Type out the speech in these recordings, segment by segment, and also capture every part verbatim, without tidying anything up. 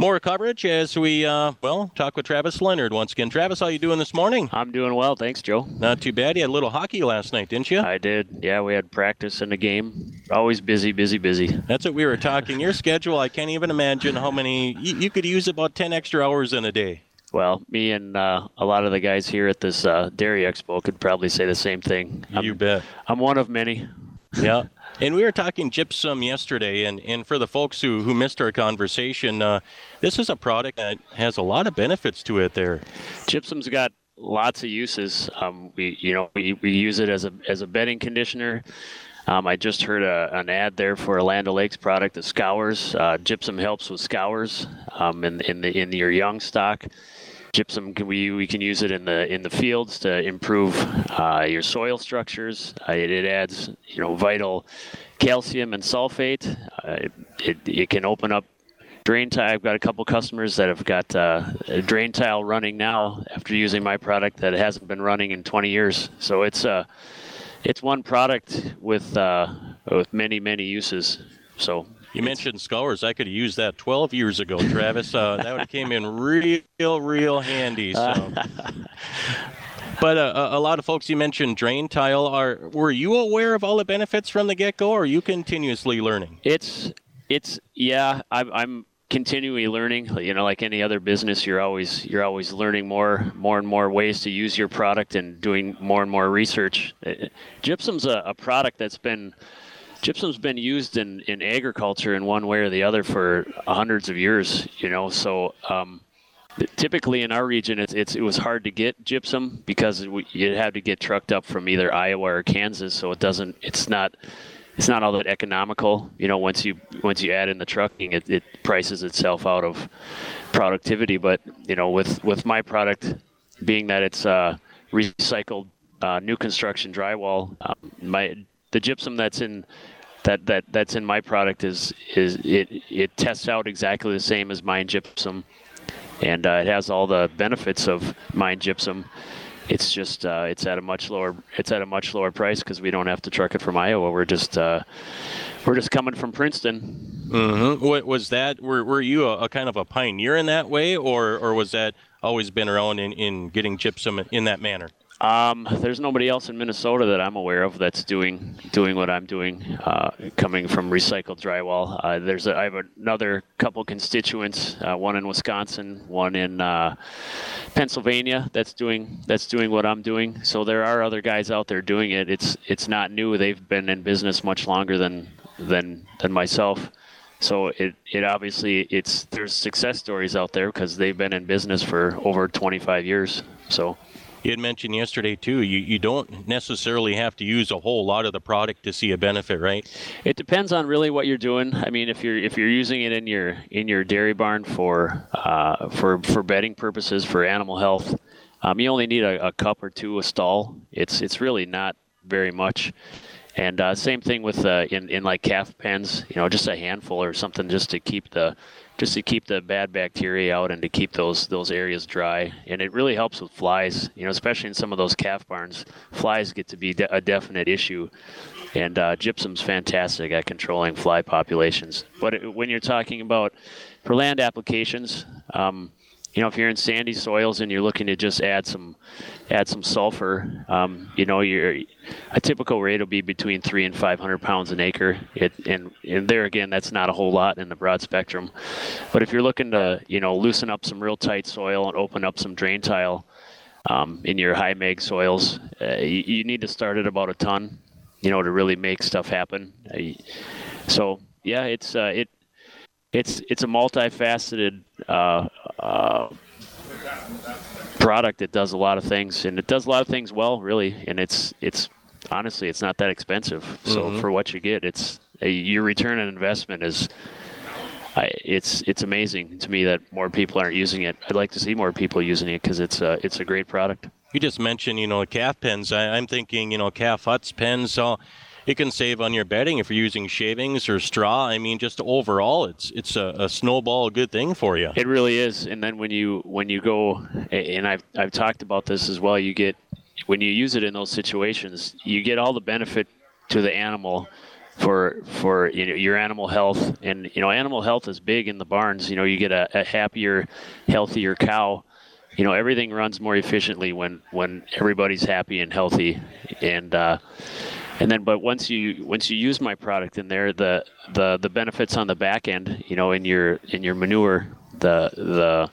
More coverage as we, uh, well, talk with Travis Leonard once again. Travis, how you doing this morning? I'm doing well, thanks, Joe. Not too bad. You had a little hockey last night, didn't you? I did. Yeah, we had practice in the game. Always busy, busy, busy. That's what we were talking. Your schedule, I can't even imagine how many. You, you could use about ten extra hours in a day. Well, me and uh, a lot of the guys here at this uh, Dairy Expo could probably say the same thing. You I'm, bet. I'm one of many. Yeah. And we were talking gypsum yesterday, and, and for the folks who, who missed our conversation, uh, this is a product that has a lot of benefits to it there. Gypsum's got lots of uses. Um, we, you know, we, we use it as a as a bedding conditioner. Um, I just heard a, an ad there for a Land O'Lakes product that scours. Uh, gypsum helps with scours um, in in the in your young stock. Gypsum, can we we can use it in the in the fields to improve uh, your soil structures. Uh, it, it adds you know vital calcium and sulfate. Uh, it, it it can open up drain tile. I've got a couple customers that have got uh, a drain tile running now after using my product that hasn't been running in twenty years. So it's uh it's one product with uh, with many many uses. So. You mentioned scours. I could have used that twelve years ago, Travis. Uh, that would have came in real, real handy. So. But uh, a lot of folks, you mentioned drain tile. Are were you aware of all the benefits from the get-go, or are you continuously learning? It's, it's yeah, I'm, I'm continually learning. You know, like any other business, you're always you're always learning more, more and more ways to use your product and doing more and more research. Gypsum's a, a product that's been Gypsum's been used in, in agriculture in one way or the other for hundreds of years, you know. So um, typically in our region, it's, it's it was hard to get gypsum because it, you had to get trucked up from either Iowa or Kansas. So it doesn't, it's not, it's not all that economical. You know, once you once you add in the trucking, it, it prices itself out of productivity. But you know, with with my product, being that it's uh, recycled uh, new construction drywall, um, my the gypsum that's in That, that that's in my product is is it it tests out exactly the same as mine gypsum, and uh, it has all the benefits of mine gypsum. It's just uh, it's at a much lower it's at a much lower price because we don't have to truck it from Iowa. We're just uh, we're just coming from Princeton. Mm-hmm. What was that? Were were you a, a kind of a pioneer in that way, or or was that always been around in, in getting gypsum in that manner? Um, there's nobody else in Minnesota that I'm aware of that's doing doing what I'm doing, uh, coming from recycled drywall. Uh, there's a, I have another couple constituents, uh, one in Wisconsin, one in uh, Pennsylvania that's doing that's doing what I'm doing. So there are other guys out there doing it. It's it's not new. They've been in business much longer than than than myself. So it, it obviously it's there's success stories out there because they've been in business for over twenty-five years. So. You had mentioned yesterday, too, you, you don't necessarily have to use a whole lot of the product to see a benefit, right? It depends on really what you're doing. I mean, if you're if you're using it in your in your dairy barn for uh, for for bedding purposes, for animal health, um, you only need a, a cup or two a stall. It's it's really not very much. And uh, same thing with uh, in in like calf pens, you know, just a handful or something just to keep the just to keep the bad bacteria out and to keep those those areas dry. And it really helps with flies, you know, especially in some of those calf barns. Flies get to be de- a definite issue. And uh, gypsum's fantastic at controlling fly populations. But it, when you're talking about for land applications, um, you know, if you're in sandy soils and you're looking to just add some add some sulfur, um, you know, your a typical rate will be between three and five hundred pounds an acre. It, and and there again, that's not a whole lot in the broad spectrum. But if you're looking to, you know, loosen up some real tight soil and open up some drain tile um, in your high mag soils, uh, you, you need to start at about a ton, you know, to really make stuff happen. Uh, so yeah, it's uh, it. It's it's a multifaceted uh, uh, product that does a lot of things, and it does a lot of things well, really. And it's it's honestly, it's not that expensive. So mm-hmm. for what you get, it's a, your return on investment is I, it's it's amazing to me that more people aren't using it. I'd like to see more people using it because it's a it's a great product. You just mentioned, you know, calf pens. I, I'm thinking, you know, calf huts, pens. So it can save on your bedding if you're using shavings or straw. I mean, just overall, it's it's a, a snowball good thing for you. It really is. And then when you when you go, and I've I've talked about this as well. You get when you use it in those situations, you get all the benefit to the animal for for you know, your animal health. And you know, animal health is big in the barns. You know, you get a, a happier, healthier cow. You know, everything runs more efficiently when when everybody's happy and healthy. And uh, and then, but once you once you use my product in there, the the the benefits on the back end, you know, in your in your manure, the the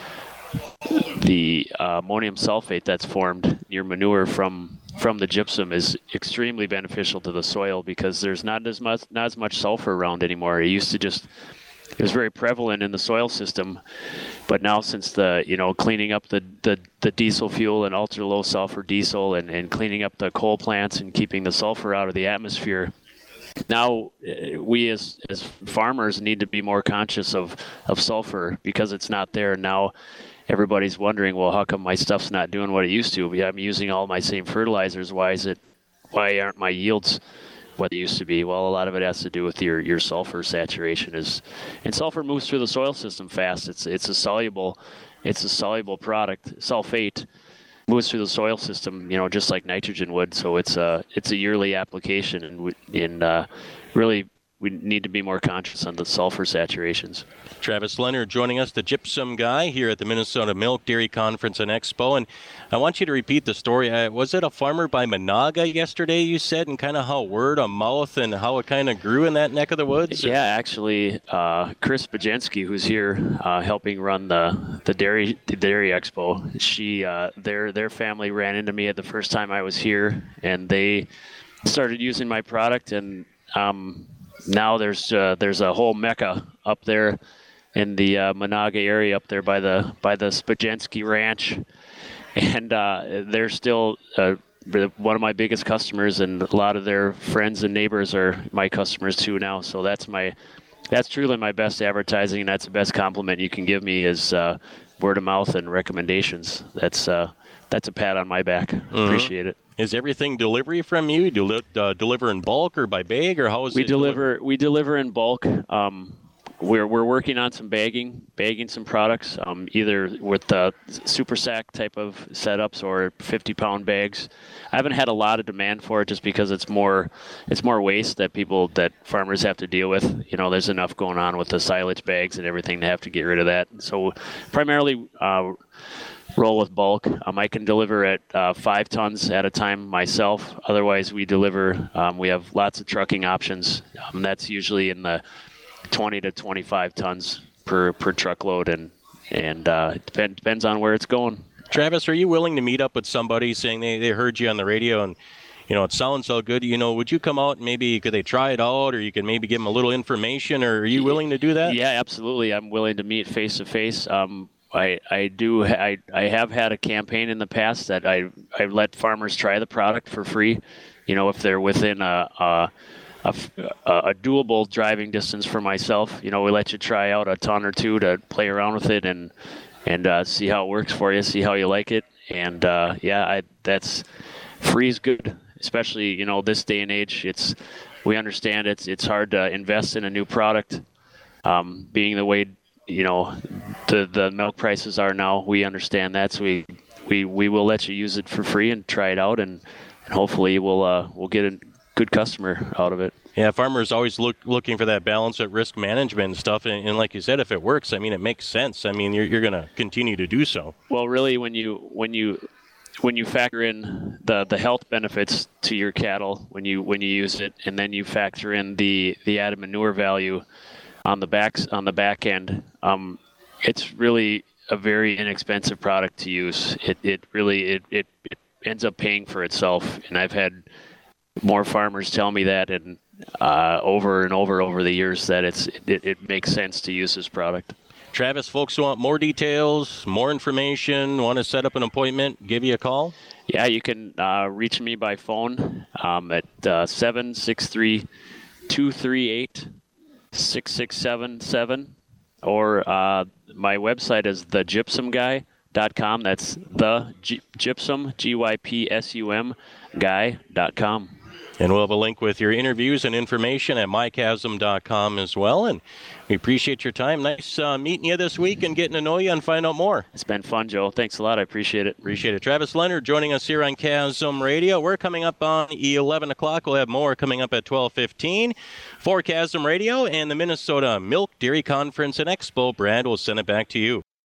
the uh, ammonium sulfate that's formed in your manure from from the gypsum is extremely beneficial to the soil, because there's not as much not as much sulfur around anymore. It used to just it was very prevalent in the soil system, but now since the you know cleaning up the, the, the diesel fuel and ultra low sulfur diesel and, and cleaning up the coal plants and keeping the sulfur out of the atmosphere, now we as as farmers need to be more conscious of, of sulfur, because it's not there now. Everybody's wondering, well, how come my stuff's not doing what it used to? I'm using all my same fertilizers. Why is it? Why aren't my yields what they used to be? Well, a lot of it has to do with your, your sulfur saturation. Is and sulfur moves through the soil system fast. It's it's a soluble, it's a soluble product. Sulfate moves through the soil system, you know, just like nitrogen would. So it's a it's a yearly application, and in uh, really. We need to be more conscious on the sulfur saturations. Travis Leonard joining us, the gypsum guy here at the Minnesota Milk Dairy Conference and Expo. And I want you to repeat the story. Uh, was it a farmer by Menahga yesterday, you said, and kind of how word of mouth and how it kind of grew in that neck of the woods? Yeah, actually, uh, Chris Bajenski, who's here uh, helping run the the dairy the dairy expo, she uh, their their family ran into me at the first time I was here, and they started using my product, and um, now there's uh, there's a whole mecca up there in the uh, Menahga area, up there by the by the Spajenski Ranch, and uh, they're still uh, one of my biggest customers, and a lot of their friends and neighbors are my customers too now. So that's my that's truly my best advertising, and that's the best compliment you can give me is uh, word of mouth and recommendations. That's uh, that's a pat on my back. Mm-hmm. Appreciate it. Is everything delivery from you? Do you uh, deliver in bulk or by bag, or how is we it? We deliver. Delivered? We deliver in bulk. Um, we're we're working on some bagging, bagging some products, um, either with the super sack type of setups or fifty pound bags. I haven't had a lot of demand for it, just because it's more it's more waste that people that farmers have to deal with. You know, there's enough going on with the silage bags and everything to have to get rid of that. So primarily. Uh, roll with bulk. Um, I can deliver at uh, five tons at a time myself. Otherwise, we deliver. Um, we have lots of trucking options. Um, that's usually in the twenty to twenty-five tons per per truckload, and and uh, it depend, depends on where it's going. Travis, are you willing to meet up with somebody saying they, they heard you on the radio and you know it sounds so good? You know, would you come out and maybe could they try it out, or you could maybe give them a little information? Or are you willing to do that? Yeah, absolutely. I'm willing to meet face to face. Um, I, I do I, I have had a campaign in the past that I I let farmers try the product for free, you know, if they're within a a, a a doable driving distance for myself. You know, we let you try out a ton or two to play around with it and and uh, see how it works for you, see how you like it, and uh, yeah, I that's free is good, especially you know this day and age. It's we understand it's it's hard to invest in a new product, um, being the way. You know, the the milk prices are now. We understand that, so we we, we will let you use it for free and try it out, and, and hopefully we'll uh, we'll get a good customer out of it. Yeah, farmers always look looking for that balance at risk management and stuff, and, and like you said, if it works, I mean, it makes sense. I mean, you're you're going to continue to do so. Well, really, when you when you when you factor in the, the health benefits to your cattle when you when you use it, and then you factor in the, the added manure value on the backs on the back end, um, it's really a very inexpensive product to use. It it really it, it it ends up paying for itself, and I've had more farmers tell me that, and uh, over and over over the years that it's it, it makes sense to use this product. Travis, folks who want more details, more information, want to set up an appointment, give you a call? Yeah, you can uh, reach me by phone um, at uh, seven six three, two three eight, six six seven seven, or uh, my website is the gypsum guy dot com. That's the G- gypsum, G Y P S U M, guy dot com. And we'll have a link with your interviews and information at my chasm dot com as well. And we appreciate your time. Nice uh, meeting you this week and getting to know you and find out more. It's been fun, Joe. Thanks a lot. I appreciate it. Appreciate it. Travis Leonard joining us here on Chasm Radio. We're coming up on eleven o'clock. We'll have more coming up at twelve fifteen for Chasm Radio and the Minnesota Milk Dairy Conference and Expo. Brad will send it back to you.